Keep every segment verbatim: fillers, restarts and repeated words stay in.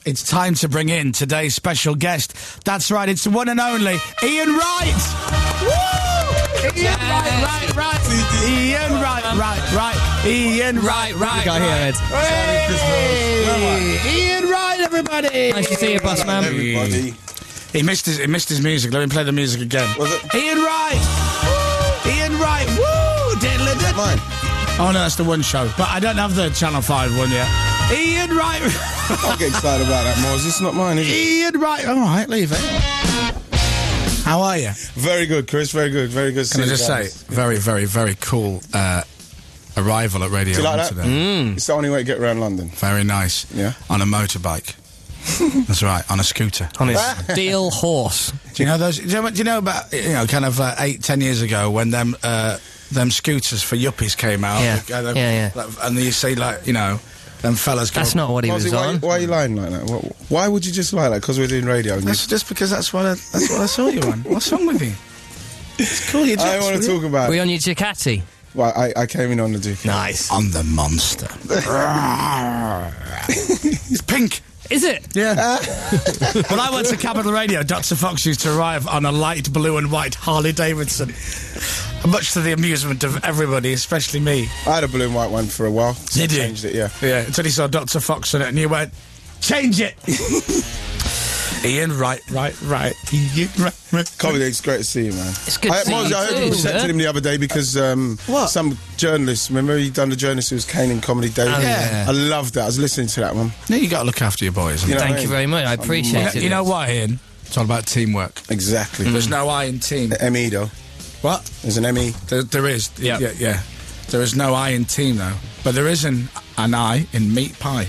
it's time to bring in today's special guest. That's right, it's the one and only Ian Wright. Woo! Ian yes. Wright, right, right. Ian Wright, right, right. Ian Wright, right. You got here, Ed. Hey! Ian Wright, everybody. Nice to see you, boss man. Everybody. He missed his, he missed his music. Let me play the music again. Was it? Ian Wright. Woo! Ian Wright. Woo! Diddly did. Mine. Oh no, that's the one show. But I don't have the Channel five one yet. Ian Wright. I'll get excited about that, Moz. It's not mine, is it? Ian Wright. All right, leave it. How are you? Very good, Chris. Very good. Very good. Can I just say, very, very, very cool uh, arrival at Radio Do you like one that? today. Mm. It's the only way to get around London. Very nice. Yeah. On a motorbike. That's right, on a scooter. On his steel horse. Do you know those? Do you know, do you know about you know kind of uh, eight, ten years ago when them uh, them scooters for yuppies came out? Yeah. Like, uh, them- Yeah, yeah. like, and you see like you know them fellas. Go, That's not what he was Mozzie, why, on. why are you lying like that? Wh- Why would you just lie like that? Because we're doing radio. And you- That's just because that's what I, that's what I saw you on. What's wrong with you? It's cool. You I don't want to talk about Were it. you on your Ducati? Well, I, I came in on the Duke. Nice. On the monster. It's pink. Is it? Yeah. When I went to Capital Radio, Doctor Fox used to arrive on a light blue and white Harley Davidson, much to the amusement of everybody, especially me. I had a blue and white one for a while. So Did I you? changed it, yeah. Yeah, until he saw Doctor Fox on it and he went, change it! Ian, right, right, right. Ian, right, right. Colin, it's great to see you, man. It's good to I, see Mozzie, you I heard too, you sir. protected him the other day because um, What? some journalist, remember he done the journalist who was caning Comedy Day? Oh, yeah. I loved that. I was listening to that one. No, you got to look after your boys. You know Thank what I you mean? very much. I You appreciate know, it. you know what, Ian? It's all about teamwork. Exactly. There's no I in team. M E though. What? There's an M E. There, there is. Yeah. yeah, yeah. There is no I in team, though. But there is an, an I in meat pie.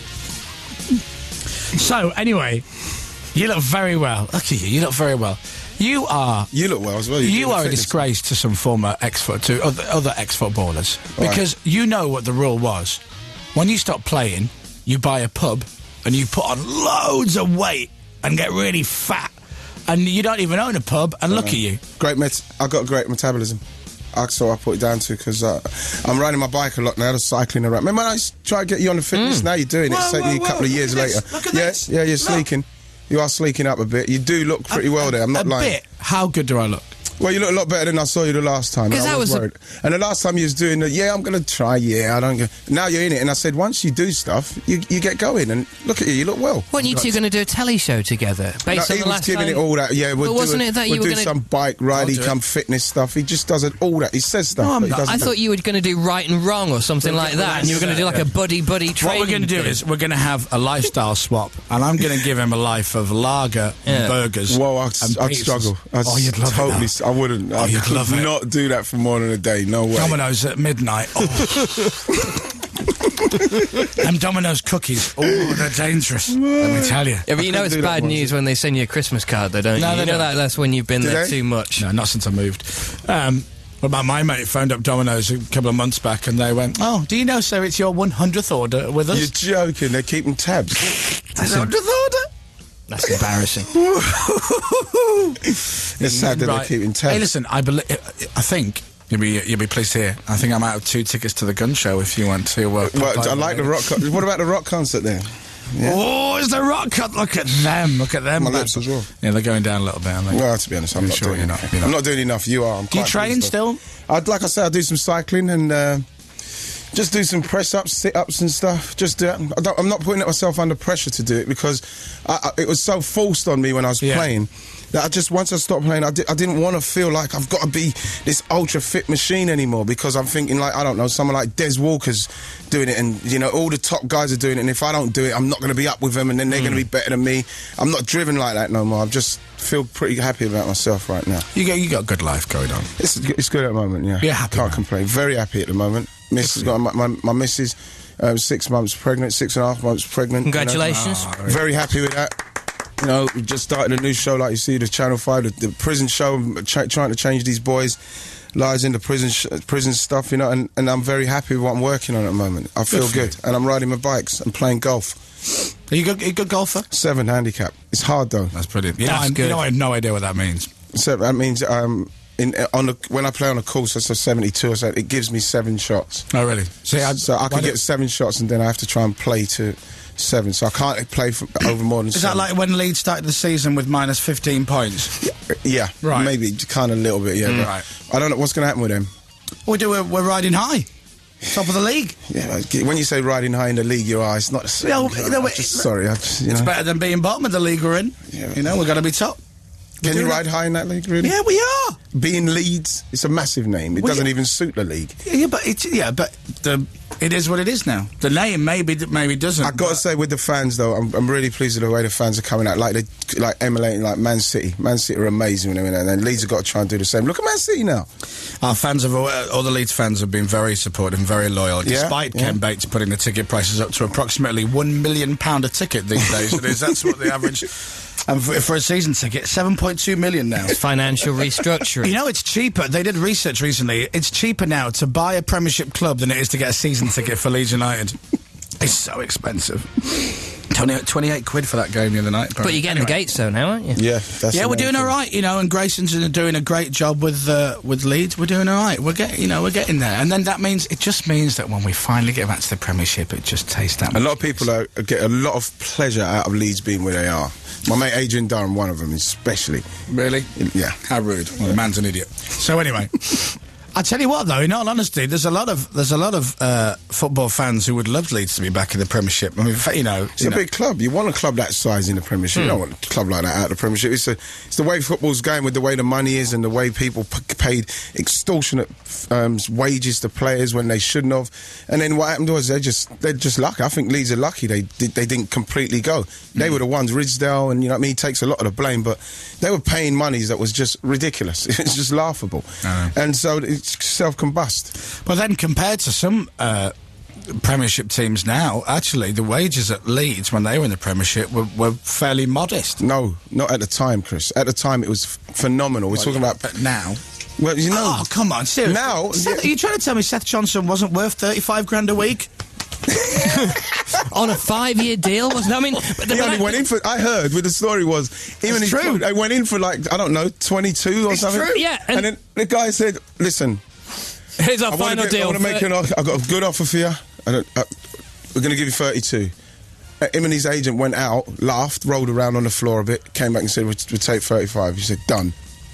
So, anyway, you look very well. Look at you. You look very well. You are... You look well as well. You're You doing are a fitness. disgrace to some former ex-foot to other, other ex-footballers Right. because you know what the rule was. When you stop playing, you buy a pub and you put on loads of weight and get really fat, and you don't even own a pub. And look at you. Great met. I got great metabolism. That's what I put it down to because uh, I'm riding my bike a lot now. Just cycling around. Remember when I used to try to get you on the fitness? Now you're doing it. Whoa, It's taking whoa, you a whoa, couple of look years at later. this, look at yeah, this. yeah, you're Look. sleeking. You are sleeking up a bit. You do look pretty well there. I'm not a lying. bit. How good do I look? Well, you look a lot better than I saw you the last time. 'Cause I that was was a- worried. And the last time you was doing the, yeah, I'm going to try, yeah, I don't go. Now you're in it. And I said, once you do stuff, you you get going. And look at you, you look well. Weren't you two going to do a telly show together? Based No, on he the was last giving time? it all that. Yeah, we'll But wasn't do, a- it that we'll you were do gonna- some bike ride, I'll he do come it. fitness stuff. He just does it, all that. He says stuff. No, I'm but he not. doesn't I do- thought you were going to do Right and Wrong or something like that, and you were going to do like a buddy-buddy What training we're going to do thing. is we're going to have a lifestyle swap, and I'm going to give him a life of lager, Yeah. and burgers. Whoa, I'd, and I'd pizzas. struggle. I'd Oh, you'd love totally, it. I wouldn't. I you'd could love it. not do that for more than a day. No way. Domino's at midnight. Oh. Them Domino's cookies. Oh, they're dangerous. Let me tell you. Yeah, but you know couldn't it's do that bad once. news when they send you a Christmas card, though, don't No, you? they You know don't. that that's when you've been Do there they? too much. No, not since I moved. Um, what about my mate phoned up Domino's a couple of months back, and they went, "Oh, do you know, sir, it's your one hundredth order with us." You're joking. They're keeping tabs. That's hundredth order. That's embarrassing. It's sad that Right. they're keeping tabs. Hey, listen, I believe. I think you'll be you'll be pleased to hear. I think I'm out of two tickets to the gun show. If you want to, uh, pop Well, I over like the there. rock. Con- what about the rock concert then? Oh, it's the rock cut. Look at them. Look at them. My bad lips as well. Yeah, they're going down a little bit, aren't they? Well, to be honest, I'm You're not sure doing you're not- enough. you're not? I'm not doing enough. You are. I'm Do you quite train pleased, though. still? I'd like I said, I do some cycling and uh, just do some press ups, sit ups, and stuff. Just do it. I don't, I'm not putting myself under pressure to do it because I, I, it was so forced on me when I was Yeah. playing that I just once I stopped playing, I, di- I didn't want to feel like I've got to be this ultra fit machine anymore because I'm thinking like I don't know, someone like Des Walker's doing it, and you know all the top guys are doing it, and if I don't do it, I'm not going to be up with them, and then they're going to be better than me. I'm not driven like that no more. I just feel pretty happy about myself right now. You got you got a good life going on. It's, it's good at the moment, yeah. You're happy, Can't man. complain. Very happy at the moment. Miss has got my, my, my missus, um, six months pregnant, six and a half months pregnant. you know. Congratulations. Very happy with that. You know, we just started a new show, like you see, the Channel five, the, the prison show, ch- trying to change these boys' lives into prison sh- prison stuff, you know, and, and I'm very happy with what I'm working on at the moment. I feel for good. you. And I'm riding my bikes and playing golf. Are you good, are you a good golfer? Seven handicap. It's hard, though. That's brilliant. You know, That's I, you good. know, I have no idea what that means. So that means um, in on the when I play on a course that's a seventy-two or so, it gives me seven shots. Oh, really? See, I, So I why can do- get seven shots, and then I have to try and play to seven, so I can't play for over more than Is seven. that like when Leeds started the season with minus fifteen points? Yeah, Right. maybe kind of a little bit, yeah. Mm. but Right. I don't know what's going to happen with them. We do. We're, we're riding high, top of the league. Yeah, like, when you say riding high in the league, you're high. It's not the same. No, I'm no, just it- sorry, I just, you It's know. better than being bottom of the league we're in. Yeah. You know, we've got to be top. Can We're you doing ride high in that league, really? Yeah, we are. Being Leeds, it's a massive name. It Well, doesn't yeah. even suit the league. Yeah, but it's yeah, but the it is what it is now. The name maybe maybe doesn't. I got to but- say, with the fans though, I'm, I'm really pleased with the way the fans are coming out. Like they like emulating like Man City. Man City are amazing when they're in there, and then Leeds have got to try and do the same. Look at Man City now. Our fans have all, all the Leeds fans have been very supportive and very loyal, Yeah, despite yeah. Ken Bates putting the ticket prices up to approximately one million pound a ticket these days. It is that's what the average. And for, for a season ticket, seven point two million now. Financial restructuring. You know, it's cheaper. They did research recently. It's cheaper now to buy a Premiership club than it is to get a season ticket for Leeds United. It's so expensive. Tony, twenty-eight quid for that game the other night. But you're getting the gates though now, aren't you? Yeah, that's Yeah, the we're main doing thing. all right, you know, and Grayson's doing a great job with uh, with Leeds. We're doing all right. We're getting, you know, we're getting there, and then that means it just means that when we finally get back to the Premiership, it just tastes that. A much lot of people are, get a lot of pleasure out of Leeds being where they are. My mate Adrian Durham, one of them, especially. Really? Yeah. How rude. Well, the man's an idiot. So anyway, I tell you what, though, in all honesty, there's a lot of there's a lot of uh, football fans who would love Leeds to be back in the Premiership. I mean, you know, It's you a know, big club. You want a club that size in the Premiership. You don't want a club like that out of the Premiership. It's, a, it's the way football's going, with the way the money is and the way people p- paid extortionate um, wages to players when they shouldn't have. And then what happened was they just they're just lucky. I think Leeds are lucky they did, they didn't completely go. They were the ones, Ridsdale, and you know what I mean. He takes a lot of the blame, but they were paying monies that was just ridiculous. It's just laughable, I know. and so it's self-combust. But then compared to some uh, Premiership teams now, actually, the wages at Leeds when they were in the Premiership were, were fairly modest. No, not at the time, Chris. At the time, it was f- phenomenal. We're talking about. But now. Well, you know. Oh, come on, seriously. Now- Seth, are you trying to tell me Seth Johnson wasn't worth thirty-five grand a week? On a five-year deal, wasn't it? I mean, but the He only went in for. I heard with the story was even It's his true. they went in for like I don't know twenty-two or It's something. true. Yeah, and, and- then the guy said, "Listen, here's our I want final to deal. make an. offer. I've got a good offer for you. I don't, uh, we're going to give you thirty-two." Uh, him and his agent went out, laughed, rolled around on the floor a bit, came back and said, "We'll, we'll take thirty-five." He said, "Done."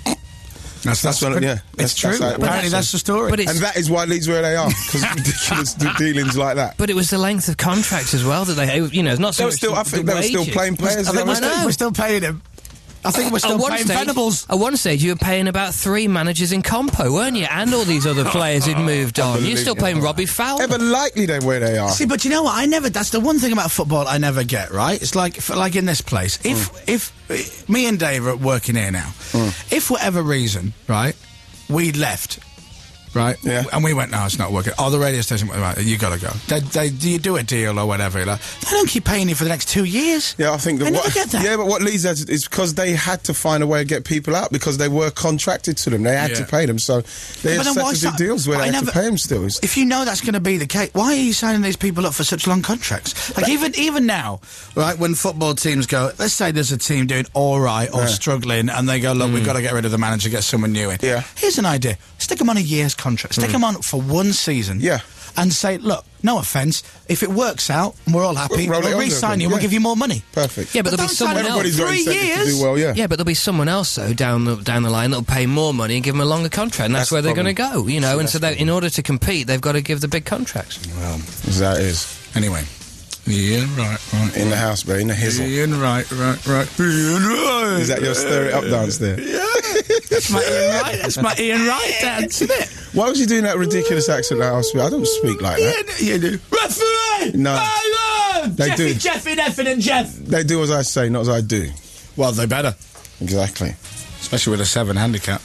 That's, That's what- yeah, It's that's- true. that's how it Apparently, works. that's the story. But it's- And that is why Leeds where they are, because of ridiculous de- dealings like that. But it was the length of contracts as well that they, you know, it's not so They were much still, the- I think the they were still wages. playing players. I is think that we're right? still, know. we're still paying him. I think we're At still one paying stage, Venables. At one stage, you were paying about three managers in Compo, weren't you? And all these other players who'd moved on. You're still paying Robbie Fowler. Ever likely they're where they are. See, but you know what? I never. That's the one thing about football I never get. Right? It's like, for, like in this place. If Mm. if me and Dave are working here now, if for whatever reason, right, we left. Right, Yeah. and we went. No, it's not working. Oh, the radio station. Right, you gotta go. They, they, do you do a deal or whatever? Like, they don't keep paying you for the next two years. Yeah, I think that I never what, get that. Yeah, but what leads us is because they had to find a way to get people out because they were contracted to them. They had Yeah. to pay them, so they But had then why to do si- deals where but they I had to never- pay them still. It's- If you know that's going to be the case, why are you signing these people up for such long contracts? Like even even now, right? When football teams go, let's say there's a team doing all right or Yeah. struggling, and they go, look, we've got to get rid of the manager, get someone new in. Yeah. Here's an idea: stick them on a year's contract, stick them on for one season. Yeah. And say, look, no offence, if it works out and we're all happy, We'll roll it we'll on to re-sign them, you. We'll yeah. give you more money. Perfect. Yeah, but there'll be don't someone sign them else. Everybody's got three incentive years. to do well, yeah. Yeah, but there'll be someone else though down the down the line that'll pay more money and give them a longer contract, and that's, That's where the they're going to problem. go. You know, See, and that's so the that in order to compete, they've got to give the big contracts. Well, As that is. anyway. Yeah, right, right. In the house, bro, in the hizzle. Ian, right, right, right. Ian, right. Is that your stir it up dance there? Yeah. That's my Ian Wright. That's my Ian Wright dance, isn't it? Why was you doing that ridiculous accent that I speak? I don't speak like that. You, you do. Referee! No. Ireland! They Jeffy, do. Jeffy, Neffin and Jeff. They do as I say, not as I do. Well, they better. Exactly. Especially with a seven handicap.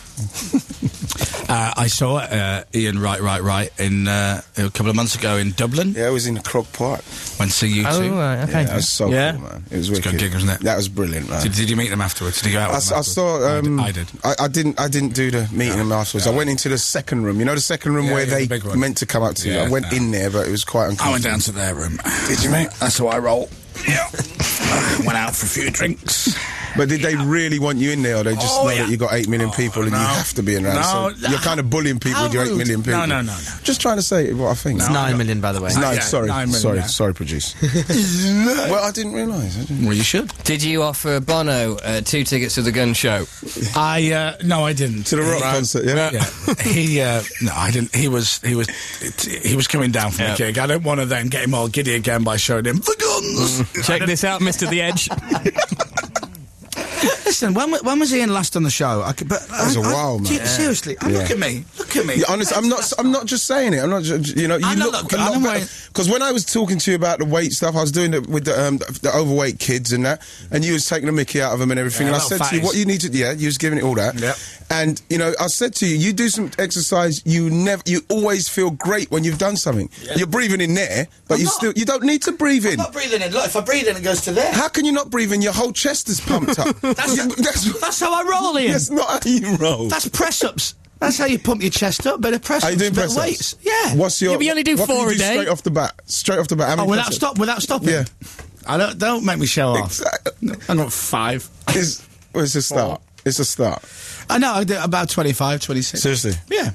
uh, I saw uh, Ian Wright, right, right in uh, a couple of months ago in Dublin. Yeah, I was in the Croke Park. Went to see you Oh, two. right, okay. Yeah, that was so Yeah. cool, man. It was It's a good wicked. gig, wasn't it? That was brilliant, man. Did, did you meet them afterwards? Did you go out I, with I them saw. afterwards? Um, I did. I did. I, I didn't. I didn't do the meeting them afterwards. I went into the second room. You know the second room Yeah, where yeah, the they big one. meant to come up to. Yeah, I went no. in there, but it was quite uncomfortable. I went down to their room. Did you, mate? That's how I roll. Yeah. Went out for a few drinks. But did they really want you in there, or they just Oh, know yeah. that you got eight million people and no. you have to be in around? No, so you're kind of bullying people How with your eight rude. million people. No, no, no, no. Just trying to say what I think. It's nine million, by the way. It's nine, Yeah, sorry, nine million, sorry, yeah. sorry, producer. Well, I didn't realise. I didn't. Well, you should. Did you offer Bono uh, two tickets to the gun show? I uh, no, I didn't. To the rock Uh, concert, yeah. Yeah, he uh, no, I didn't. He was he was he was coming down from Yeah. the gig. I don't want to then get him all giddy again by showing him the guns. Check this out, Mister The Edge. Listen, when wa- when was Ian last on the show? I could, but that was a while, man. Seriously, oh, look Yeah. at me, look at me. Yeah, honest, I'm not. I'm not just saying it. I'm not. ju- You know, you I'm not look look- a lot I'm better. wearing- Because when I was talking to you about the weight stuff, I was doing it with the, um, the overweight kids and that, and you was taking the mickey out of them and everything. Yeah, and I little said to you, fatties. what you need to, yeah, you was giving it all that. Yep. And you know, I said to you, you do some exercise. You never, you always feel great when you've done something. You're breathing in there, but I'm you not. still, you don't need to breathe in. I'm not breathing in. Look, if I breathe in, it goes to there. How can you not breathe in? Your whole chest is pumped up. That's, You- that's, that's how I roll, Ian. that's not how you roll. That's press ups. That's how you pump your chest up. Bit of press Are ups. you doing bit of press weights. Yeah. What's your? Yeah, but you only do what can four you a do day. Straight off the bat. Straight off the bat. How many Oh, without press-ups? stop, without stopping. Yeah. I don't. Don't make me show off. Exactly. I'm not five. It's, well, it's a start. It's a start. I know. I do about twenty-five, twenty-six. Seriously. Yeah.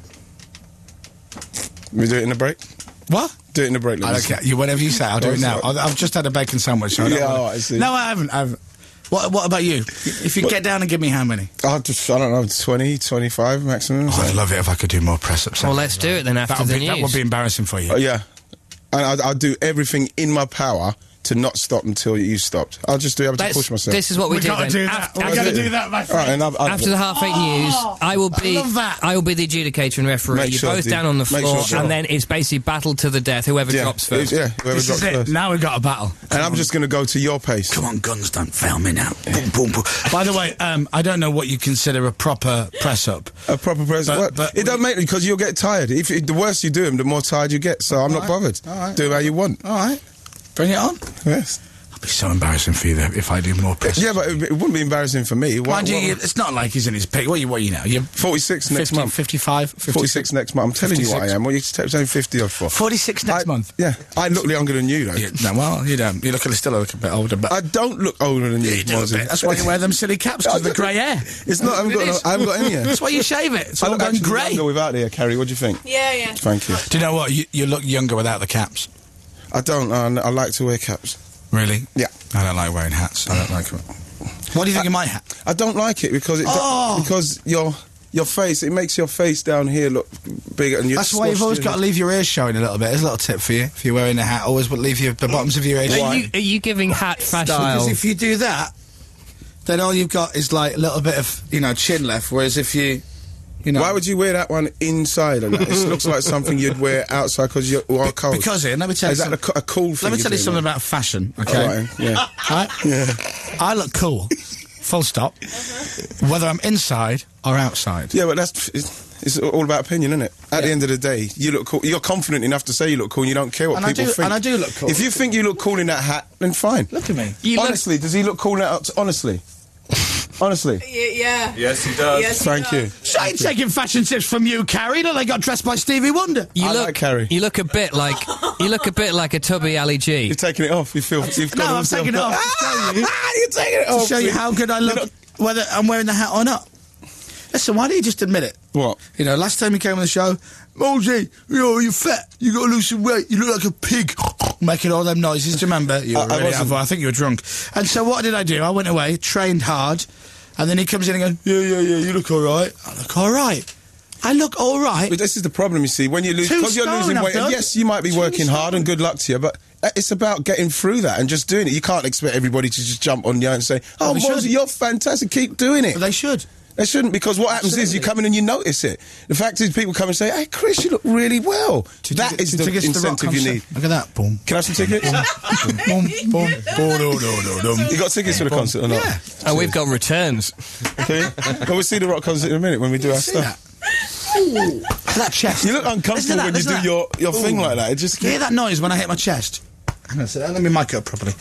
We do it in the break? What? Do it in the break. let I me don't see. care. You whatever you say. I'll do Oh, it now. sorry. I- I've just had a bacon sandwich. So I don't Yeah, wanna- oh, I see. No, I haven't. I haven't. What? What about you? If you get down and give me how many? I'll just, I don't know, twenty, twenty-five maximum. Oh, I'd love it if I could do more press ups. Well, let's do it then after That would the be, that would news. be embarrassing for you. Oh, yeah. And I'll, I'll do everything in my power to not stop until you stopped. I'll just do it to Let's- push myself. This is what we, We do gotta then. do that. After, We after gotta the- do that, my All right, friend. and I'll, I'll, After the half eight news, I will be love that. I will be the adjudicator and referee. Make You're sure, both dude. down on the Make floor, sure. and then it's basically battle to the death. Whoever yeah, drops first. Yeah, whoever This drops is it. first. Now we've got a battle. And I'm just going to go to your pace. Come on, guns, don't fail me now. Boom, boom, boom. By the way, um, I don't know what you consider a proper press up. A proper press. But- What? but it don't make because you'll get tired. If it, the worse you do them, the more tired you get. So I'm not right. bothered. All right. Do it how you want. All right, bring it on. Yes. It'll be so embarrassing for you though, if I do more press. Yeah, but it, it wouldn't be embarrassing for me. What, Mind you, what- you- it's not like he's in his peak. What are you? What are you now? You're forty-six next fifty, month. fifty-five, forty-six next month. I'm telling you what I fifty-six. am. What are you t- saying fifty or for? forty-six next I- month. Yeah. I look younger than you, though. You, no, well, you don't. You look a- still look a bit older, but I don't look older than you. you do a Mozzie. bit. That's why you wear them silly caps, because of the grey hair. It's not. I haven't got, It no, is. I haven't got any hair. That's why you shave it. It's I all look gone actually grey. younger without the hair, Carrie. What do you think? Yeah, yeah. Thank you. Do you know what? You, you look younger without the caps. I don't. I, I like to wear caps. Really? Yeah. I don't like wearing hats. I don't like it. What do you think of my hat? I don't like it because it do- Oh. because your your face it makes your face down here look bigger and you. That's why you've always got to leave your ears showing a little bit. There's a little tip for you. If you're wearing a hat, always leave your, the bottoms of your ears Are showing. you, are you giving hat fashion? Because if you do that, then all you've got is like a little bit of, you know, chin left. Whereas if you, you know, Why would you wear that one inside? And that? It looks like something you'd wear outside because you are cold. because Ian, let me tell Is you that a, something. co- a cool thing? Let me you're tell you doing something there? about fashion. All Okay, right, yeah. Right? Yeah. I look cool. Full stop. Whether I'm inside or outside. Yeah, but that's it's, it's all about opinion, isn't it? At the end of the day, you look cool. You're confident enough to say you look cool. and You don't care what And I people do- think. and I do look cool. If you think you look cool in that hat, then fine. Look at me. You look- honestly, does he look cool in that? Honestly, honestly. Y- yeah. Yes, he does. Yes, he Thank you. does. So I ain't taking fashion tips from you, Carrie. No, they got dressed by Stevie Wonder. You I look, like Carrie. You look a bit like you look a bit like a tubby Ali G. You're taking it off. You feel you've No, got I'm all taking it self- off to show you. Ah, you're taking it To off. show you please. how good I look, You're not- whether I'm wearing the hat or not. Listen, why don't you just admit it? What? You know, last time you came on the show, Mosey, you know, you're fat, you got to lose some weight, you look like a pig. Making all them noises, do you remember? You I- were I really wasn't. out of- I think you were drunk. And so what did I do? I went away, trained hard, and then he comes in and goes, yeah, yeah, yeah, you look all right. I look all right. I look all right. But this is the problem, you see. When you lose, Two because you're stone losing I've weight, and done. yes, you might be Two working hard, stone. and good luck to you, but uh, it's about getting through that and just doing it. You can't expect everybody to just jump on you and say, "Oh, they Mosey, should. you're fantastic. Keep doing it." But they should. They shouldn't, because what happens is you come in and you notice it. The fact is, people come and say, "Hey, Chris, you look really well." Two that tickets- is two the tickets to the rock incentive you concert. need. Look at that. Boom. Can I have some tickets? boom, boom, boom, do, do, do, dum. You got tickets for the concert or not? Yeah. And we've got returns. Okay. Well, we'll see the rock concert in a minute when we do our See stuff. that? Ooh. That chest. You look Listen to uncomfortable that, when you listen do to your, that. your thing Ooh. like that. It just Can you hear that noise when I hit my chest? Hang on a second, let me mic it up properly.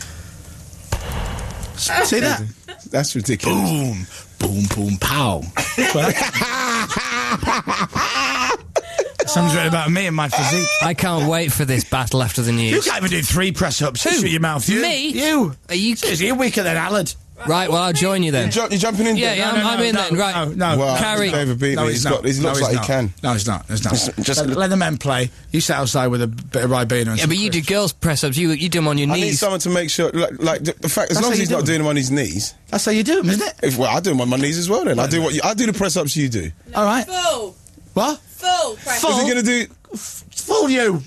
See that? That's ridiculous. Boom, boom, boom, pow. Something's written about me and my physique. I can't wait for this battle after the You news. can't even do three press-ups. Who? Shut your mouth. You. Me? You. Are you? Seriously, you're weaker than Allard. Right, well, I'll join you then. You jump, you're jumping in? Yeah, there? yeah, No, I'm, no, I'm in no, then. Right, no, no. Well, Carry. David beat No, me. he's He's not. got. He No, looks he's like not. he can. No, he's not. He's not. Just- just- let, let the men play. You sit outside with a bit of Ribena and Yeah, some but you do crisps. girls press-ups. You you do them on your I need knees. someone to make sure, like, like the, the fact, as That's long how as you he's do not them. doing them on his knees. That's how you do them, isn't it? If, well, I do them on my knees as well. Then I do what you, I do the press ups you do. All right. Full. What? Full press. Full? Is he going to do? Fool you.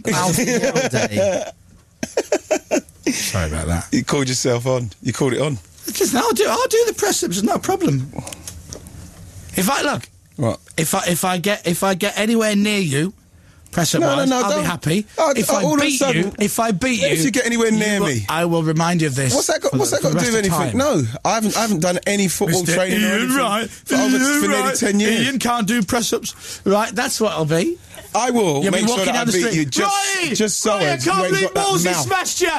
Sorry about that. You called yourself on. You called it on. Listen, I'll do. I'll do the press ups. It's no problem. If I look, What? if I if I get if I get anywhere near you, press up No, no, no, I'll don't. be happy. Oh, if oh, I all of a beat sudden- you, if I beat you, If you get anywhere you near will- me. I will remind you of this. What's that got? for What's the- that got for to the do with rest of anything? time. No, I haven't. I haven't done any football Mister training or Ian anything Wright. for over Ian for nearly Wright. ten years. Ian can't do press ups. Right, that's what I'll be. I will You'll make be sure walking that I down the beat street. you just, Roy! just so Roy, I as you can't ain't believe got Wolsey that mouth. smashed you.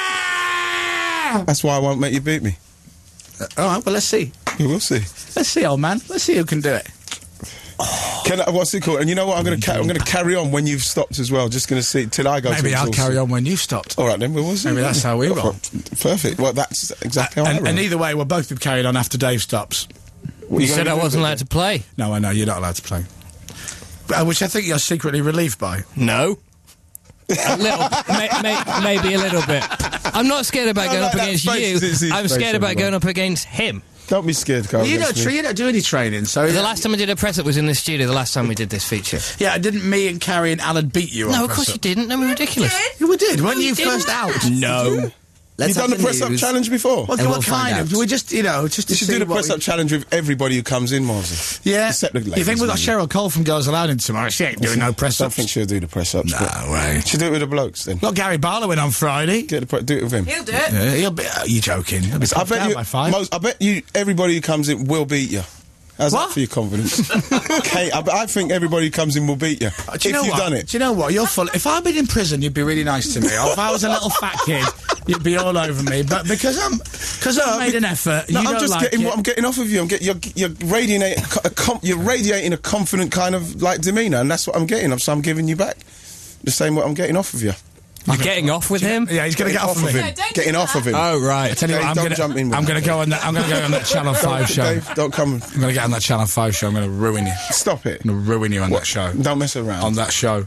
Ah! That's why I won't make you beat me. All right, well let's see. We will see. Let's see, old man. Let's see who can do it. Can I, what's it called? And you know what? I'm going to ca- I'm going to carry on when you've stopped as well. Just going to see till I go. Maybe to I'll exhaustion. carry on when you've stopped. All right, then we will see. Maybe that's how we roll. Perfect. Well, that's exactly how I And, roll. and either way, we'll both be carried on after Dave stops. What You gonna said I do wasn't with allowed it? to play. No, I know you're not allowed to play. Uh, which I think you're secretly relieved by. No. A little, may, may, maybe a little bit. I'm not scared about I going like up that against face, you. it's his I'm face scared about everywhere. going up against him. Don't be scared, Carl. you don't. against Tra- me. you don't do any training, so The last time I did a press up was in the studio. The last time we did this feature. yeah. Didn't me and Carrie and Alan beat you? No, on of course press-up? you didn't. That was ridiculous. You we did. Weren't No, you you didn't. first out? No. You've done the press up challenge before. What, And what we'll kind find of? out. We just, you know, just to You should see do the what press we- up challenge with everybody who comes in, Moses. Yeah. Except the You ladies, think we've got maybe. Cheryl Cole from Girls Aloud in tomorrow? She ain't doing no press I don't ups. think she'll do the press ups. No way. She'll do it with the blokes then. Got Gary Barlow in on Friday. Get the pre- do it with him. He'll do it. Yeah, he'll be. Uh, you joking? He'll be I knocked bet down you. by five. Most, I bet you. Everybody who comes in will beat you. How's What? that for your confidence? Kate, I, I think everybody who comes in will beat you. Uh, if do you know you've what? done it. Do you know what? You're full. If I'd been in prison, you'd be really nice to me. Or if I was a little fat kid, you'd be all over me. But because I'm, because I've made an effort, No, you I'm don't just like getting it. what I'm getting off of you. I'm get, you're you're radiating a, com, you're radiating a confident kind of like demeanour, and that's what I'm getting. So I'm giving you back the same what I'm getting off of you. You're getting off with him? Yeah, he's going to get off of of me. him. No, don't Getting do off that. of him. Oh, right. I tell you Dave, what, I'm don't gonna, jump in with I'm that. going to go on that. I'm going to go on that Channel Five show. Dave, don't come. I'm going to get on that Channel Five show. I'm going to ruin you. Stop it. I'm going to ruin you on What? that show. Don't mess around. On that show.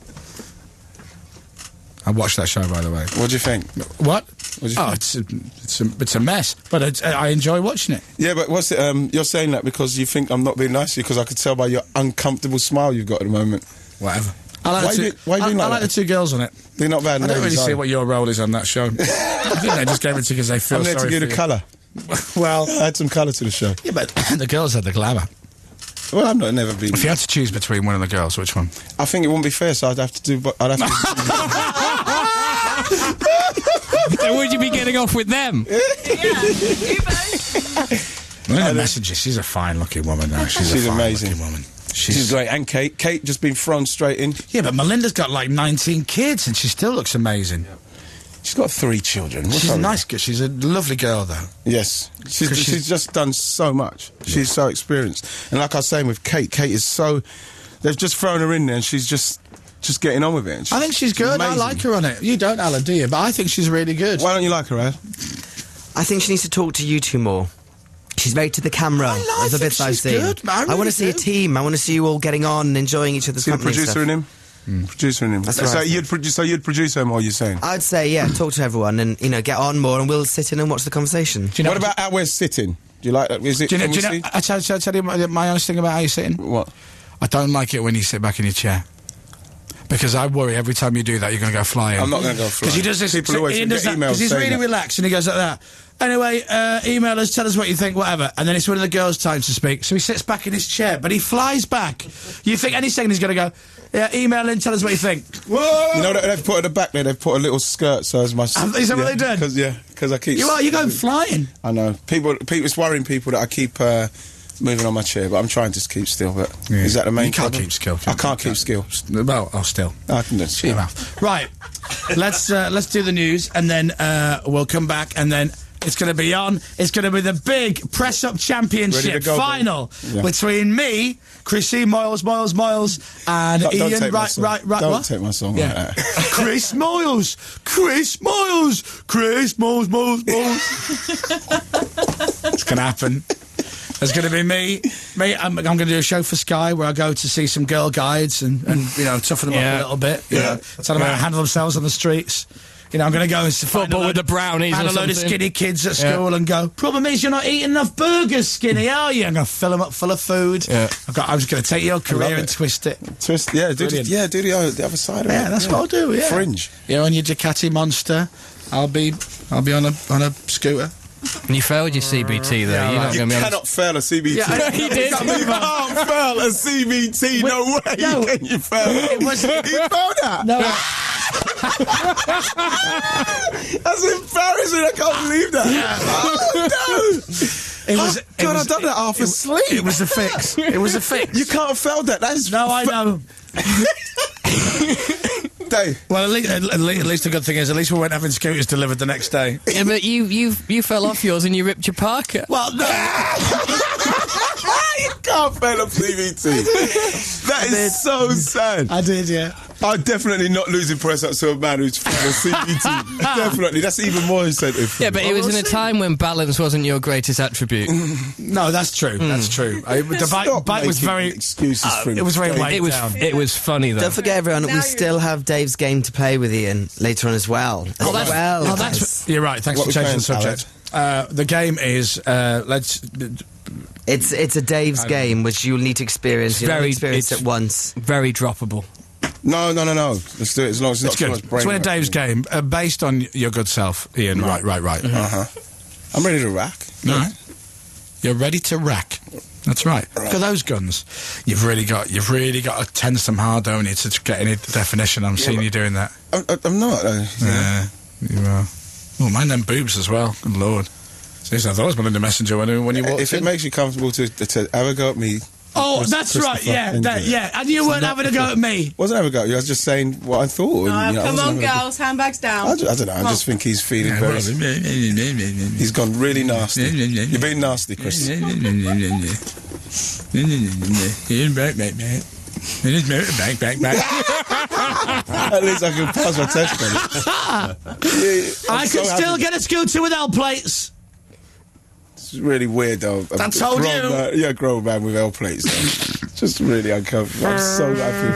I watched that show, by the way. What do you think? What? do you Oh, think? it's a, it's a it's a mess, but it's, I enjoy watching it. Yeah, but what's it? Um, you're saying that because you think I'm not being nice to you because I could tell by your uncomfortable smile you've got at the moment. Whatever. I like, Why the you two, be- why you I, being I like like the that? two girls on it. They're not bad. I don't really ladies, see are what your role is on that show. I think they just gave it to you because they feel I'm there to sorry give for the you. colour. Well, Add some colour to the show. yeah, but the girls had the glamour. Well, I've not never been. If you had to choose between one of the girls, which one? I think it wouldn't be fair, so I'd have to do. but I'd have to. So would you be getting off with them? Yeah, you both. Well, in the messages, she's a fine-looking woman now. She's, She's a amazing. fine-looking woman. She's great, and Kate. Kate just been thrown straight in. Yeah, but Melinda's got like nineteen kids, and she still looks amazing. She's got three children. What's She's a wrong with nice girl. She's a lovely girl, though. her? Yes, she's, 'Cause she's, she's- just done so much. She's so experienced, and like I was saying with Kate, Kate is so. They've just thrown her in there, and she's just just getting on with it. And I think she's good. I amazing. like her on it. You don't, Alan, do you? But I think she's really good. Why don't you like her, Ad? I think she needs to talk to you two more. She's very to the camera. I like- There's the I think bits I've she's seen. good, I really want to see a do. team. I want to see you all getting on and enjoying each other's See the company. and producer stuff. in him. Producer in him. That's so what I you'd produce. So you'd produce him, or you're saying? I'd say, yeah, talk to everyone and, you know, get on more and we'll sit in and watch the conversation. Do you know, What about how we're sitting? Do you like that? Is it? Do you know? can Do we you know see? I tell, shall I tell you my, my honest thing about how you're sitting. What? I don't like it when you sit back in your chair. Because I worry every time you do that, you're going to go flying. I'm not going to go Because flying. he does this. People always Ian get does that emails because he's saying really that. relaxed and he goes like that. Anyway, uh, email us, tell us what you think, whatever. And then it's one of the girls' times to speak. So he sits back in his chair, but he flies back. You think any second he's going to go, yeah, email in, tell us what you think. Whoa! You know that they've put at the back there. They've put a little skirt so as my. Have- is that what they did? Because yeah, because I keep. You are, you're going flying. I know people. People, it's worrying people that I keep uh, moving on my chair, but I'm trying to keep still. But is that the main? You can't problem? keep still. I can't keep still. Well, oh, still. I can do Shut your mouth. Right, let's uh, let's do the news, and then uh, we'll come back, and then it's going to be on. It's going to be the big press-up Ready championship to go, final yeah. between me, Chrissy Moyles, Moyles, Moyles, and Don't, don't Ian. take my Right, song. right, right. Don't what? take my song Yeah. like that. Chris Moyles, Chris Moyles, Chris Moyles, Moyles, Moyles. It's going to happen. There's going to be me. Me, I'm, I'm going to do a show for Sky where I go to see some girl guides and, and you know, toughen them Yeah. up a little bit. You know, tell them how to handle themselves on the streets. You know, I'm going to go and find Football a load, with the brownies find or a load of something. skinny kids at school and go, problem is you're not eating enough burgers, Skinny, are you? I'm going to fill them up full of food. Yeah. I've got, I'm just going to take your career and it. twist it. Twist, yeah, do the, Brilliant. yeah, do the other, the other side of it. Yeah, that's what I'll do, yeah. Fringe. You're on your Ducati Monster. I'll be, I'll be on a, on a scooter. And you failed your C B T, though. Yeah, You're right. not You going to be cannot fail a C B T. Yeah, I- he did. You can't fail a C B T. No way no. can you fail. It was- you failed that? No. That's embarrassing. I can't believe that. Oh, no. It was. Oh, it God, was, I've done that half it, asleep. It was a fix. It was a fix. You can't fail that. That's No, I know. Dave. Well, at least, at, least, at least the good thing is, at least we weren't having scooters delivered the next day. Yeah, but you, you, you fell off yours and you ripped your Parker. Well, no. You can't fail a C B T. That is so sad. I did, yeah. I'm definitely not losing press up to a man who's failed a C B T. Definitely. That's even more incentive. Yeah, but it was in a time when balance wasn't your greatest attribute. No, that's true. That's true. I, the bike, Stop bike was making very. excuses for him. It was very Dave. weighed It was, down. it was funny, though. Don't forget, everyone, Now we you're- still have Dave's game to play with Ian later on as well. As Oh, that's, well. oh, that's, you're right. Thanks What for we changing the playing, subject. Uh, the game is uh, let's. It's it's a Dave's game which you'll need to experience. You'll very- only experience it's- it once. Very droppable. No, no, no, no. Let's do it as long as it's, It's not good. too much brain. It's one of work. Dave's game, uh, based on your good self, Ian. Right, right, right. Uh-huh. I'm ready to rack. All right. You're ready to rack. That's right. Look at those guns. You've really got. You've really got to tense them hard, don't you, to get any definition. I'm seeing you doing that. I, I, I'm not. Uh, Yeah, you are. Oh, mind them boobs as well. Good lord. Seriously, I thought I was Melinda Messenger when, when you walked if it in. makes you comfortable to, to have a go at me. Oh, Chris- that's right. Christopher Yeah, Henry. that, yeah. And you weren't having a go at me. Wasn't having a go at you. I was just saying what I thought. and, Oh, you know, I come wasn't on, having a go- girls, handbags down. I, ju- I don't know. I just think he's feeling Yeah, very. well, He's gone really nasty. You're being nasty, Chris. Back, back, back. Back, back, back. At least I can pass my test on it. Yeah, I'm I so can still happy. get a scooter with L plates. It's really weird, though. I told grown you. Man, yeah, grown man with L plates. Though. Just really uncomfortable. I'm so happy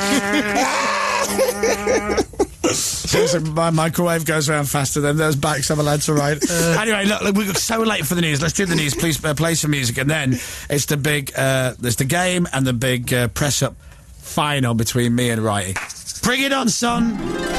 about that. Seriously, my microwave goes around faster than those bikes I'm allowed to ride. Anyway, look, look, we're so late for the news. Let's do the news. Please uh, play some music, and then it's the big, uh, there's the game and the big uh, press-up final between me and Righty. Bring it on, son.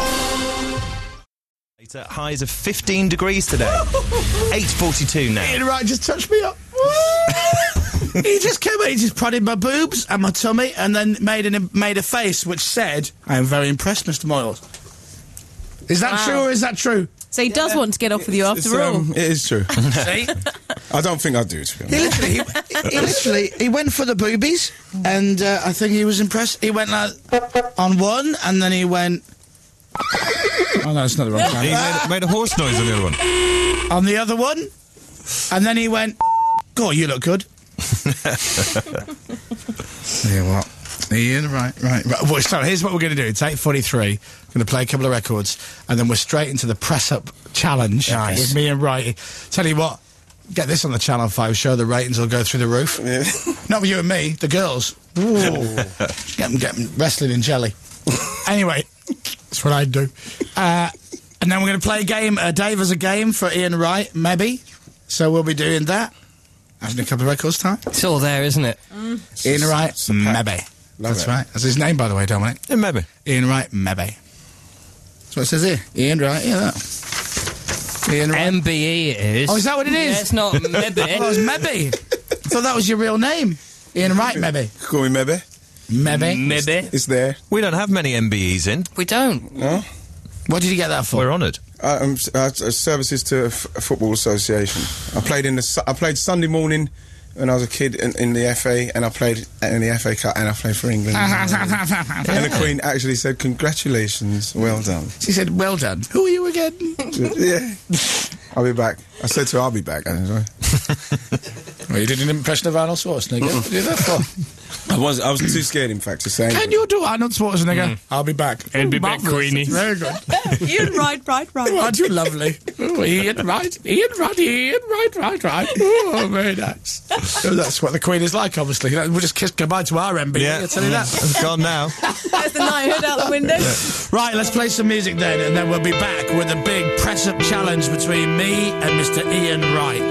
At highs of fifteen degrees today. eight forty-two now. Ian Wright just touched me up. He just came in, he just prodded my boobs and my tummy, and then made an made a face which said, "I am very impressed, Mister Moyles." Is that Wow. true or is that true? So he does want to get off with you It's, after all. um, it is true. See? I don't think I do, to be He honest. literally, he, he literally, he went for the boobies, and uh, I think he was impressed. He went like on one, and then he went. Oh no, it's not the wrong He time. made, made a horse noise on the other one. On the other one, and then he went. God, you look good. Yeah, what? Ian, right, right, right. Well, so here's what we're going to do. It's eight forty-three. Going to play a couple of records, and then we're straight into the press-up challenge Nice. with me and Righty. Tell you what, get this on the Channel five show. The ratings will go through the roof. Yeah. Not with you and me, the girls. Ooh. Get them, get them wrestling in jelly. Anyway, that's what I'd do. Uh, and then we're going to play a game. Uh, Dave has a game for Ian Wright, maybe. So we'll be doing that. Having a couple of records time. It's all there, isn't it? Ian Wright, it's a pack. maybe. Love That's it. right. That's his name, by the way, Dominic. Yeah, maybe. Ian Wright, maybe. That's what it says here. Ian Wright, yeah, that. Ian Wright. M B E it is. Oh, is that what it is? Yeah, it's not maybe. Oh, it's maybe. I thought that was your real name. Ian Wright, maybe. Call me Maybe. Maybe. Maybe. It's there. We don't have many M B Es in. We don't. No? What did you get that for? We're honoured. Uh, um, s- uh, s- services to a, f- a football association. I played in the. Su- I played Sunday morning when I was a kid in, in the F A, and I played in the F A Cup, and I played for England. And the Queen actually said, "Congratulations, well done." She said, well done. Who are you again? Yeah, I'll be back. I said to her, I'll be back. Well, you did an impression of Arnold Schwarzenegger. What did you do that for? I was I was too scared, in fact, to say Can anything. you do Arnold Schwarzenegger? Mm. I'll be back. I'll be back, Queenie. Very good. Ian, right, right, right. Aren't you lovely? Oh, Ian, right, Ian, right, Ian, right, right, right. Oh, very nice. Oh, that's what the Queen is like, obviously. We'll just kiss goodbye to our M B. Yeah, I'll tell you that. It's gone now. There's the knighthood out the window. Right, let's play some music then, and then we'll be back with a big press-up challenge between me and Mister Ian Wright.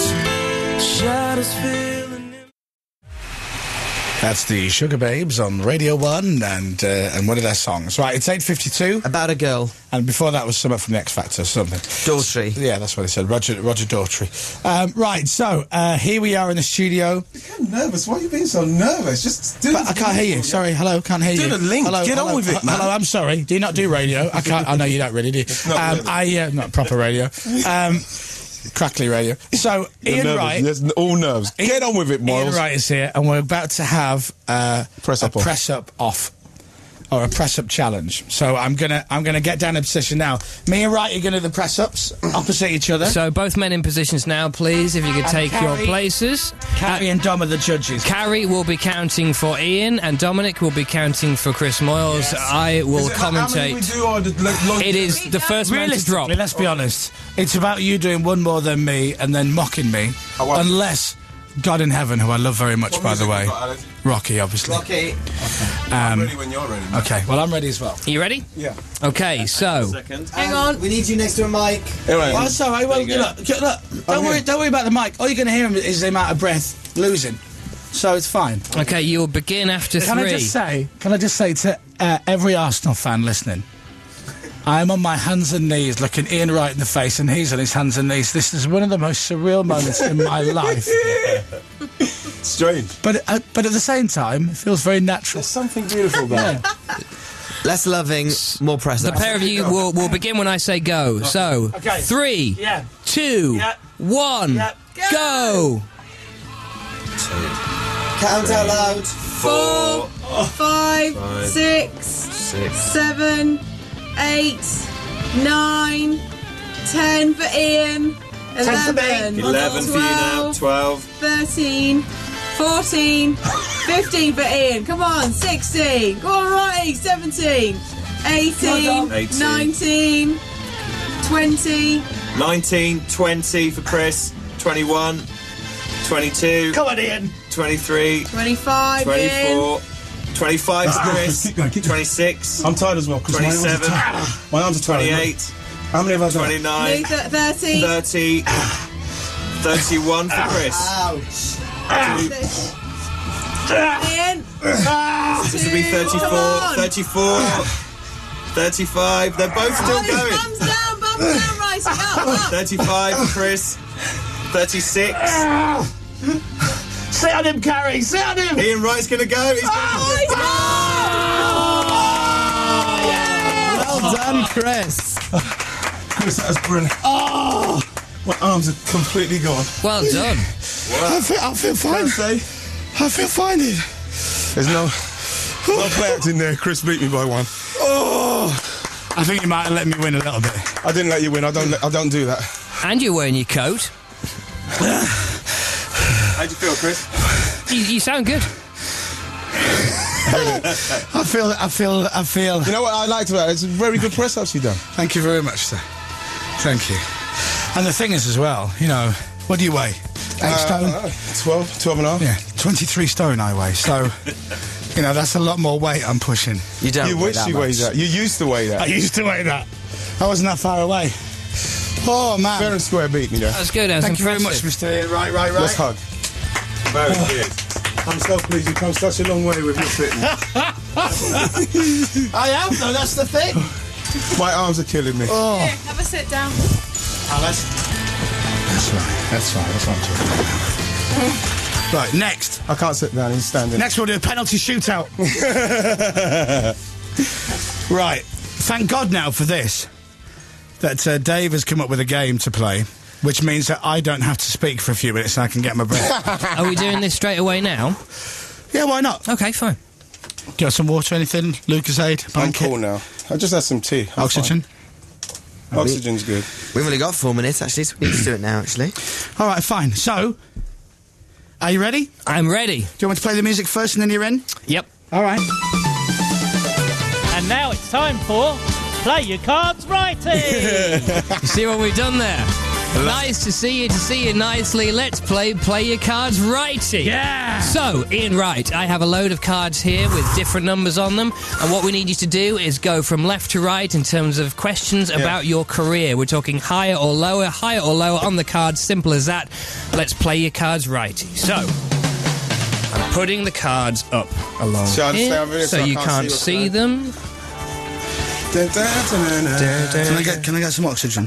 That's the Sugar Babes on Radio One, and uh, and one of their songs. Right, it's eight fifty-two, About a girl. and before that was something from the X Factor, something. Daughtry. Yeah, that's what they said. Roger Roger Daughtry. Um, right, so uh, here we are in the studio. I'm nervous. Why are you being so nervous? Just do But I can't hear you. Sorry, hello, can't hear Do you. the link. Hello, Get on hello, with it, h- man. Hello, I'm sorry. Do you not do radio? I can't. I know you don't really do. not Um, really. I uh, not proper radio. Um, crackly radio. So Ian nervous. Wright. Yes, all nerves. Get on with it, Ian Miles. Wright is here, and we're about to have uh, Press a up off. press up off. Or a press up challenge. So I'm gonna I'm gonna get down in position now. Me and Wright are gonna do the press ups opposite each other. So both men in positions now, please, if you could And take your Carrie- places. Carrie and Dom are the judges. Carrie will be counting for Ian, and Dominic will be counting for Chris Moyles. I will commentate. It is the first man to drop. Realistically, let's be honest. It's about you doing one more than me and then mocking me. I won't. Unless God in Heaven, who I love very much, by the way. Rocky, obviously. Okay. Um, ready when you're ready. okay, well, I'm ready as well. Are you ready? Yeah. Okay, so Hang on. We need you next to a mic. Anyway, Well, so I won't. Look, look, look, don't worry, don't worry about the mic. All you're going to hear is the amount of breath losing. So it's fine. okay, you'll begin after Can three. I just say? Can I just say to uh, every Arsenal fan listening? I am on my hands and knees looking Ian Wright in the face, and he's on his hands and knees. This is one of the most surreal moments in my life. strange. But uh, but at the same time, it feels very natural. There's something beautiful about it. Less loving, more press The pair of you will, will begin when I say go. So, Okay. three, Yeah. two, Yeah. one, Yeah. go! Count out loud. Four, five, six, seven, eight, nine, ten for Ian, eleven, eleven for you now, twelve. thirteen, fourteen, fifteen for Ian. Come on, sixteen. Go on, Righty, seventeen, eighteen, eighteen. nineteen, twenty. nineteen, twenty for Chris, twenty-one, twenty-two, Come on, Ian. twenty-three, twenty-five, Ian. twenty-four, twenty-five for Chris, Keep going, keep going. twenty-six, I'm tired as well. 'cause my arms are twenty-seven, tired. My arms are tired. twenty-eight, How many have I done? twenty-nine, Me, th- thirty. thirty, thirty-one for Chris. Ouch. Ian. This will be thirty-four, thirty-four, thirty-five. They're both still Bums going. down, bums down, rising up, up. thirty-five for Chris, thirty-six. Sit on him, Carrie. Sit on him. Ian Wright's going to go. He's going Well done, Chris. Chris, that was brilliant. Oh! My arms are completely gone. Well done. I feel, I feel fine. Say, I feel fine, Ian. there's no, no play acting there. Chris beat me by one. Oh, I think you might have let me win a little bit. I didn't let you win. I don't. Let, I don't do that. And you're wearing your coat. How'd you feel, Chris? You, you sound good. I feel, I feel, I feel. You know what I liked about it? It's a very good press ups you done. Thank you very much, sir. Thank you. And the thing is, as well, you know, what do you weigh? Eight stone. Uh, twelve, twelve and a half. Yeah, twenty-three stone I weigh. So, you know, that's a lot more weight I'm pushing. You don't You weigh wish that you much. weighed that. You used to weigh I that. used to weigh that. I wasn't that far away. Oh man! Fair and square beat me there. That's good. That's Thank you very much, impressive. Mister Ian. Right, right, right. Let's hug. Very good. I'm so pleased you've come such a long way with your fitness. I am though. That's the thing. My arms are killing me. Oh, Here, have a sit down. oh that's that's right. That's right. That's what I'm talking about. Right, next. I can't sit down. He's standing. Next we'll do a penalty shootout. Right. Thank God now for this, that uh, Dave has come up with a game to play, which means that I don't have to speak for a few minutes and I can get my breath. Are we doing this straight away now? Yeah, why not? Okay, fine. Got some water, anything? Lucasade? I'm Blanket? cool now. I just had some tea. I'm Oxygen? Oxygen's good. We've only got four minutes, actually, so we need to do it now, actually. All right, fine. So, are you ready? I'm ready. Do you want me to play the music first and then you're in? Yep. All right. And now it's time for Play Your Cards Righty. You see what we've done there? Nice to see you, to see you nicely. Let's play Play Your Cards Righty. Yeah! So, Ian Wright, I have a load of cards here with different numbers on them, and what we need you to do is go from left to right in terms of questions Yeah. about your career. We're talking higher or lower, higher or lower on the cards, simple as that. Let's play your cards righty. So, I'm putting the cards up along Shall I just stay here, over here so so I you can't can't see see what's them. Dun, dun, dun, dun, dun. Can I get Can I get some oxygen?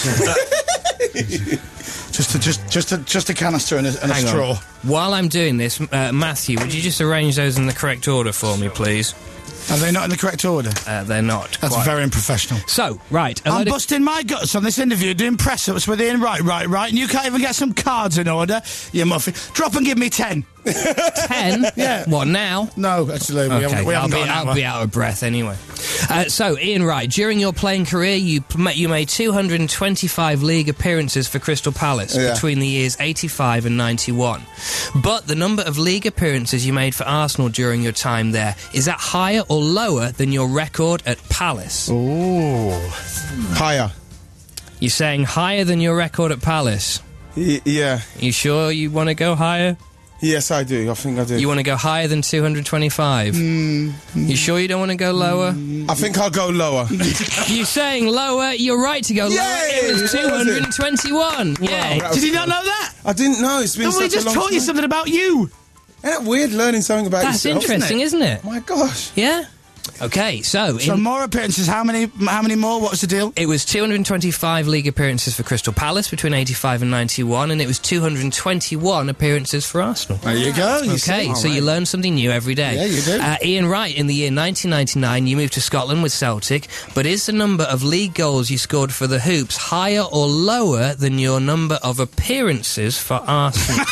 just a just just a just a canister and a, and a Hang on. straw. While I'm doing this, uh, Matthew, would you just arrange those in the correct order for me, please? Are they not in the correct order? Uh, they're not. That's quite. very unprofessional. So, right. a I'm load of- busting my guts on this interview doing press-ups with Ian Wright, right, right, and you can't even get some cards in order, you muffin. Drop and give me ten. Ten? Yeah. What, now? No, actually, we Okay, haven't, we I'll, haven't be, got an I'll hour. be out of breath anyway. Uh, so, Ian Wright, during your playing career, you p- you made two hundred twenty-five league appearances for Crystal Palace Yeah. between the years eighty-five and ninety-one. But the number of league appearances you made for Arsenal during your time there, is that higher or lower than your record at Palace? Ooh. Higher. You're saying higher than your record at Palace? Y- yeah. You sure you want to go higher? Yes, I do. I think I do. You want to go higher than two hundred twenty-five? Mm. You sure you don't want to go lower? I think I'll go lower. You're saying lower, you're right to go lower. Yay! It was What two was it? hundred twenty-one. Yay. that was Did you not cool. know that? I didn't know. It's been No, we such just a long taught you time. something about you. Isn't that weird learning something about That's yourself? interesting, isn't it? My gosh. Yeah? Okay, so, So in, more appearances. How many? How many more? What's the deal? it was two hundred twenty-five league appearances for Crystal Palace between eighty-five and ninety-one, and it was two hundred twenty-one appearances for Arsenal. There you go. You Okay, see? so you learn something new every day. Yeah, you do. Uh, Ian Wright, in the year nineteen ninety-nine, you moved to Scotland with Celtic, but is the number of league goals you scored for the Hoops higher or lower than your number of appearances for Arsenal?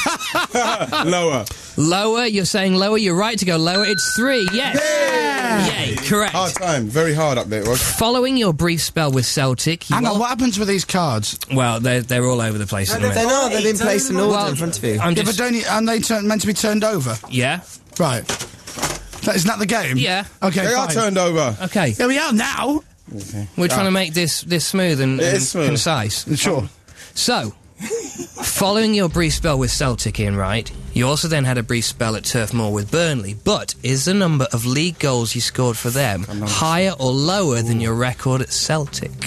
Lower. Lower, you're saying lower, you're right to go lower. It's three, yes. Yay, correct. Hard time. Very hard up there, it was. Following your brief spell with Celtic, you Hang on. al- What happens with these cards? well, they're, they're all over the place at the They're minute. not, they've been placed in order Well, in front of you. I'm Yeah, just, but don't you, aren't they turn, meant to be turned over? yeah, Right. That, isn't that the game? Yeah. Okay. They are fine. turned over. okay. Here we are now. We're trying to make this, this smooth and, It and is smooth. concise. Sure. So, following your brief spell with Celtic, Ian Wright, you also then had a brief spell at Turf Moor with Burnley. But is the number of league goals you scored for them higher or lower than your record at Celtic?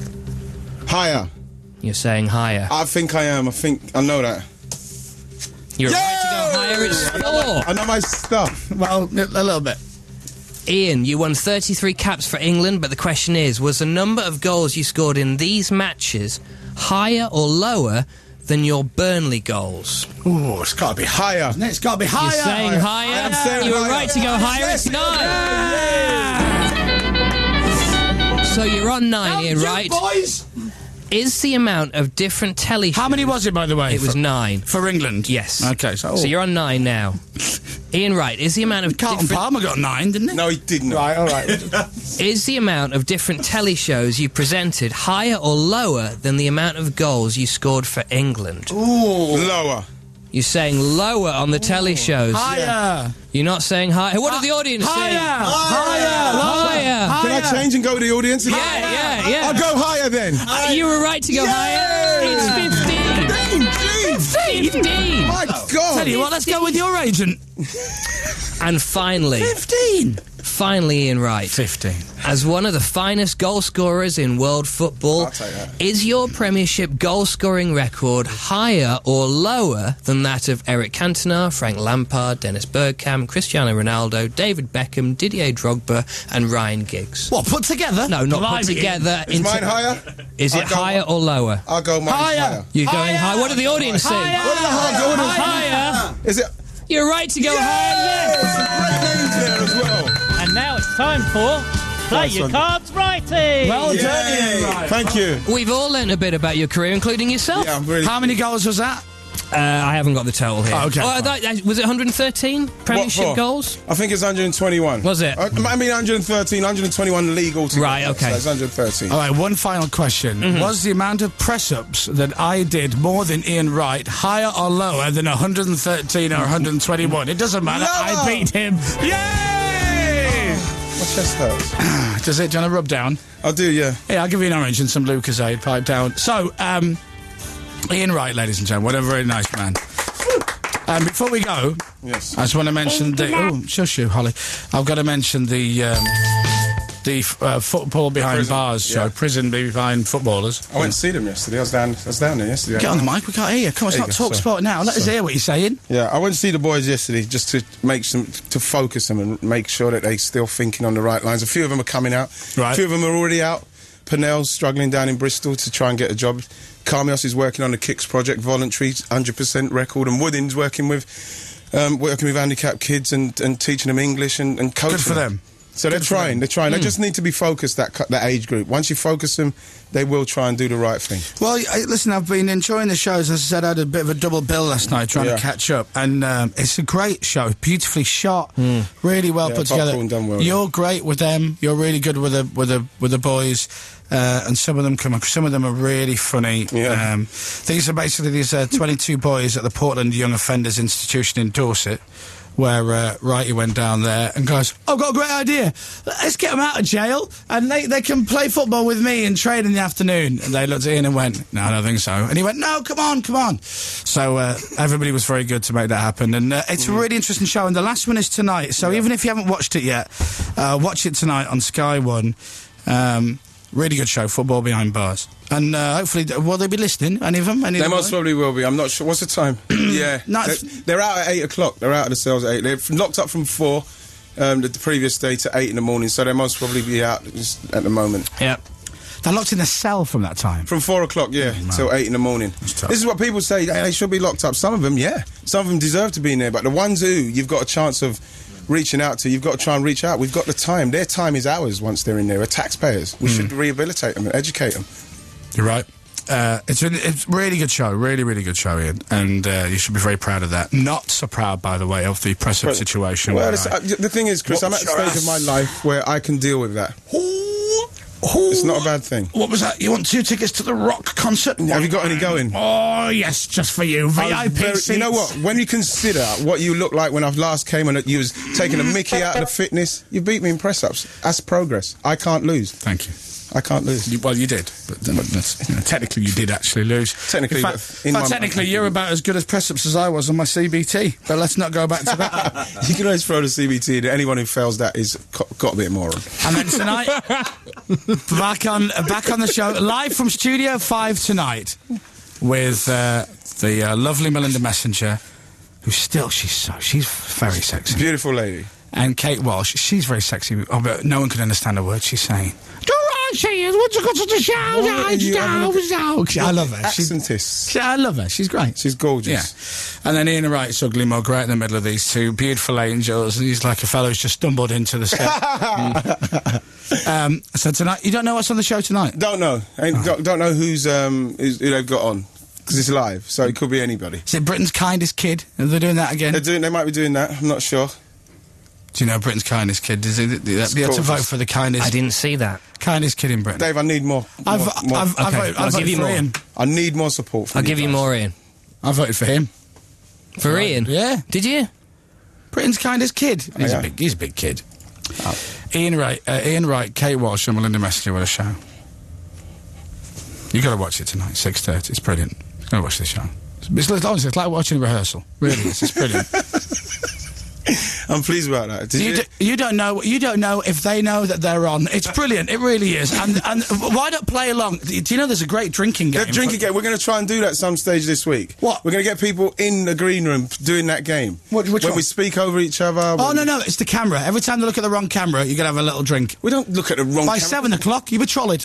Higher. You're saying higher. I think I am. I think I know that. You're Yeah! right to go higher. It's four. I know my stuff. Well, a little bit. Ian, you won thirty-three caps for England, but the question is, was the number of goals you scored in these matches higher or lower than your Burnley goals? Ooh, it's got to be higher. Higher. No, it's got to be higher. You're saying higher? I am saying you were higher. right to go higher. Yes. It's nine. So you're on nine, Ian, right? boys. Is the amount of different telly... How many was it, by the way? It was for, nine. for England. Yes. Okay, so, So you're on nine now. Ian Wright, is the amount of Carlton different... Palmer got nine, didn't he? No, he didn't. Right. All right. Is the amount of different telly shows you presented higher or lower than the amount of goals you scored for England? Lower. You're saying lower on the telly shows. Higher. You're not saying higher. What did the audience Higher. say? Higher. Higher. Can I change and go with the audience? Yeah, yeah, yeah. I'll go higher then. Uh, you were right to go higher. It's fifteen. Jeez. fifteen. My God. Tell you what, let's go with your agent. And finally, Fifteen. finally, Ian Wright. Fifteen. As one of the finest goal scorers in world football, I'll take that. is your Premiership goal-scoring record higher or lower than that of Eric Cantona, Frank Lampard, Dennis Bergkamp, Cristiano Ronaldo, David Beckham, Didier Drogba, and Ryan Giggs? What, put together? No, not Blimey. put together. Is into- mine higher? Is it I'll go- higher or lower? I'll go mine Higher. higher. You're going Higher. high. What did the audience say? Higher. What are the high orders? Higher. Is it? You're right to go higher. Yes. Great names there as well. And now it's time for Play Nice Your one. Cards Righty. Well Yay. done, Ian Wright. Thank you. We've all learned a bit about your career, including yourself. Yeah, I'm really. How many goals was that? Uh, I haven't got the total here. Oh, okay, Oh, fine. that, that- was it one hundred thirteen Premiership for? goals? I think it's one hundred twenty-one. Was it? I, I mean, one hundred thirteen, one hundred twenty-one league altogether. Right, okay. So it's one hundred thirteen. All right, one final question. Mm-hmm. Was the amount of press-ups that I did more than Ian Wright higher or lower than one hundred thirteen or one hundred twenty-one? It doesn't matter. I Lower! beat him. Yay! My chest hurts. Does it? Do you want to rub down? I do, yeah. Yeah, I'll give you an orange and some Lucozade. Pipe down. So, um, Ian Wright, ladies and gentlemen, what a very nice man. Um, before we go, Yes. I just want to mention the... Oh, shush you, Holly. I've got to mention the... Um, the uh, football behind Prison, bars show, yeah. prison behind footballers. I went to see them yesterday. I was down, I was down there yesterday. Get on the mic, we can't hear you. Come on, it's There not you go, Talk sorry. Sport now. Let us Sorry. hear what you're saying. Yeah, I went to see the boys yesterday just to make some, to focus them and make sure that they're still thinking on the right lines. A few of them are coming out. Right. A few of them are already out. Pernell's struggling down in Bristol to try and get a job. Carmios is working on the Kicks project, voluntary, one hundred percent record. And Woodin's working with um, working with handicapped kids and, and teaching them English and, and coaching Good for them. So they're Good for trying, them. they're trying. They just need to be focused, that cu- that age group. Once you focus them, they will try and do the right thing. Well, I, listen, I've been enjoying the shows. As I said, I had a bit of a double bill last night trying Yeah. to catch up. And um, it's a great show, beautifully shot, really well Yeah, put together. popcorn done well, You're great with them. You're really good with the with the with the boys. Uh, and some of them come. Some of them are really funny. Yeah. Um, these are basically these uh, twenty-two boys at the Portland Young Offenders Institution in Dorset, where uh, Righty went down there and goes, "I've got a great idea. Let's get them out of jail and they, they can play football with me and train in the afternoon." And they looked at Ian and went, "No, I don't think so." And he went, "No, come on, come on." So uh, everybody was very good to make that happen. And uh, it's a really interesting show. And the last one is tonight. So even if you haven't watched it yet, uh, watch it tonight on Sky One. Um, really good show, Football Behind Bars. And uh, hopefully, will they be listening? Any of them? Any They of them? most probably will be. I'm not sure. What's the time? yeah. No, they're, they're out at eight o'clock. They're out of the cells at eight. They're f- locked up from four um, the, the previous day to eight in the morning, so they most probably be out just at the moment. Yep. They're locked in the cell from that time. From four o'clock, yeah, till eight in the morning. tough. This is what people say. They, they should be locked up. Some of them, yeah. Some of them deserve to be in there. But the ones who you've got a chance of reaching out to, you've got to try and reach out. We've got the time. Their time is ours once they're in there. We're taxpayers. We should rehabilitate them and educate them. You're right. Uh, it's a it's a really good show, really, really good show, Ian, and uh, you should be very proud of that. Not so proud, by the way, of the press-up But- situation. Well, where it's, I- uh, the thing is, Chris, I'm at What's the your stage of my ass? life where I can deal with that. It's not a bad thing. What was that? You want two tickets to the rock concert? Have you got any going? Oh, yes, just for you. V I I was P very- seats. you know what? When you consider what you looked like when I last came and you was taking a mickey out of the fitness, you beat me in press-ups. That's progress. I can't lose. Thank you. I can't lose. You, well, you did, but uh, that's, you know, technically you did actually lose. Technically, in but fact, in well, my- technically you're about as good as press-ups as I was on my C B T. But let's not go back to that. You can always throw the C B T to anyone who fails that is co- got a bit of moron. And then tonight, back on uh, back on the show, live from Studio Five tonight, with uh, the uh, lovely Melinda Messenger, who's still she's so she's very sexy, Beautiful lady. and Kate Walsh, she's very sexy. Oh, but no one can understand a word she's saying. She is. What's got to the show? are you having a- I love her. She's, Accentist. she- I love her. She's great. She's gorgeous. Yeah. And then Ian Wright's ugly mug right in the middle of these two beautiful angels. And he's like a fellow who's just stumbled into the set. um, so tonight, you don't know what's on the show tonight? Don't know. Ain't, don't, don't know who's, um, who's who they've got on because it's live, so it could be anybody. Is it Britain's Kindest Kid? Are they doing that again? They're doing. They might be doing that. I'm not sure. Do you know Britain's Kindest Kid? Is it, you have to gorgeous. vote for the kindest, I didn't see that. kindest kid in Britain. Dave, I need more. I've, more, I've, more- I've, I've, Okay, voted, I'll I've give voted you for more. Ian. I need more support. From I'll give you guys. more, Ian. I voted for him. For Ian? Yeah. Did you? Britain's Kindest Kid. He's, yeah. a, big, he's a big kid. Ian Wright, uh, Ian Wright, Kate Walsh and Melinda Messenger, what a show. You got to watch it tonight, six thirty. It's brilliant. You got to watch the show. It's, it's, honestly, it's like watching a rehearsal. Really is. It's brilliant. I'm pleased about that. Did you, you? do, you don't know. You don't know if they know that they're on. It's brilliant. It really is. And and why not play along? Do you know there's a great drinking game? That drinking game. We're going to try and do that some stage this week. What? We're going to get people in the green room doing that game. What- which when one? we speak over each other. Oh when- no no! It's the camera. Every time they look at the wrong camera, you're gonna have a little drink. We don't look at the wrong. By camera. seven o'clock, you were trolled.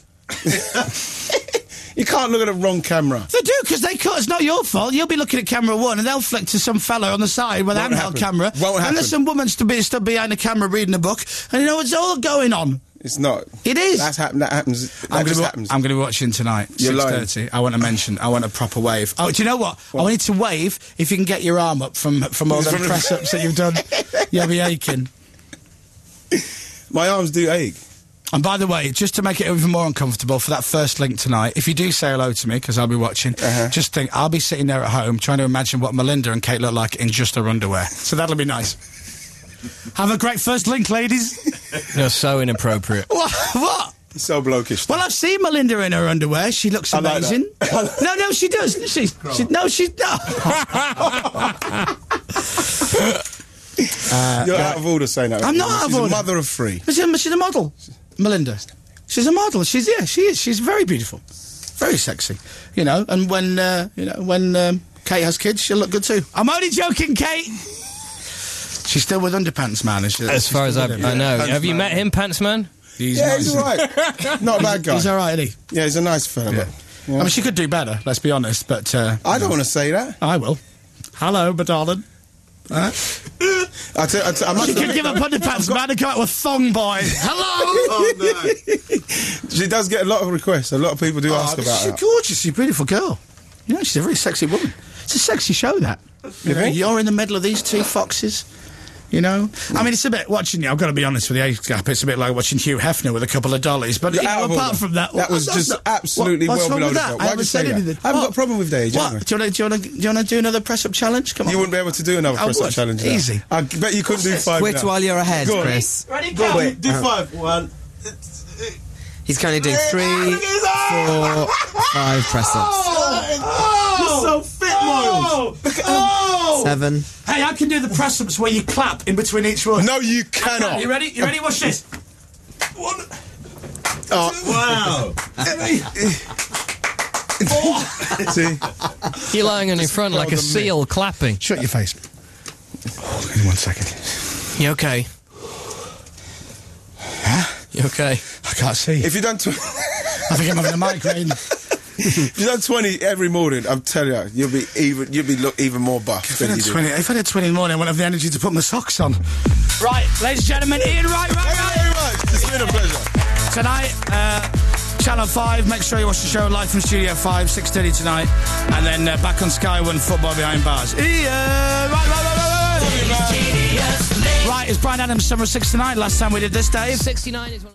You can't look at the wrong camera. They do, because they cut. It's not your fault. You'll be looking at camera one, and they'll flick to some fella on the side with a Won't handheld happen. camera. Won't and happen. there's some woman stood, be, stood behind the camera reading a book, and you know it's all going on. It's not. It is. That's happen. That happens. That I'm just gonna, happens. I'm going to be watching tonight. You're six lying. thirty. I want to mention. I want a proper wave. Oh, do you know what? what? I want you to wave if you can get your arm up from from all the From the- press ups that you've done. You'll be aching. My arms do ache. And by the way, just to make it even more uncomfortable for that first link tonight, if you do say hello to me, because I'll be watching, Uh-huh. just think, I'll be sitting there at home trying to imagine what Melinda and Kate look like in just their underwear. So that'll be nice. Have a great first link, ladies. You're so inappropriate. What? What? So blokish. Well, I've seen Melinda in her underwear. She looks I like amazing. no, no, she does. She, she, no, she... No. You're out of order saying that. I'm not out of She's order. a mother of three. She's a, she's a model, Melinda. She's a model. She's yeah. She is. She's very beautiful, very sexy. You know. And when uh, you know when um, Kate has kids, she'll look good too. I'm only joking, Kate. She's still with Underpants Man. Is she? As She's far as still I, with him. I know. Pants Have you Man. met him, Pants Man? He's Yeah, nice. he's all right. Not a bad guy. He's all right, isn't he? Yeah, he's a nice fella. Yeah. but- yeah. I mean, she could do better. Let's be honest. But uh, I don't want to say that. I will. Hello, my darling. Huh? I tell, I, tell, I must She could admit- give up Underpants Man and come out with Thong Boy. Hello. Oh, no. She does get a lot of requests. A lot of people do ask about she's her. gorgeous. She's a beautiful girl. Yeah, she's a very sexy woman. It's a sexy show, that. You know, think? you're in the middle of these two foxes. You know, I mean, it's a bit watching you. I've got to be honest with the age gap. It's a bit like watching Hugh Hefner with a couple of dollies. But You're you know, out of apart order. from that, That was that's just not- absolutely what, what's well wrong below with the that? belt. I Why'd haven't you say said that? anything. I haven't What? got a problem with the age, What? have I? Do you want to do you want to do you want to do another press up challenge? Come on. You wouldn't be able to do another I press up would. challenge. now. Easy. I bet you couldn't do five. Quit now. while you're ahead, Go on. Chris. Ready, Go go. on. Do five. One. He's currently doing three, four, five press-ups. You're so fit, Miles. Oh! Seven. Hey, I can do the press ups where you clap in between each one. No, you cannot. You ready? You ready? Watch this. One. Wow. See, You're lying on your front like a rather me. seal clapping. Shut your face. Oh, give me one second. You okay? Huh? You okay? I can't see. if you done tw- I think I'm having a migraine. if you done twenty every morning, I'm telling you, you'll be even you'll be look even more buff If I than had you do. twenty, if I had twenty in the morning, I wouldn't have the energy to put my socks on. Right, ladies and gentlemen, Ian Wright, right, Thank you right. very much. It's been a pleasure. Tonight, uh, Channel five, make sure you watch the show live from Studio five, six thirty tonight. And then uh, back on Sky One, Football Behind Bars. Ian! Right, right, right, right, right. Right, it's Brian Adams, Summer of sixty-nine. Last time we did this, Dave. sixty-nine is one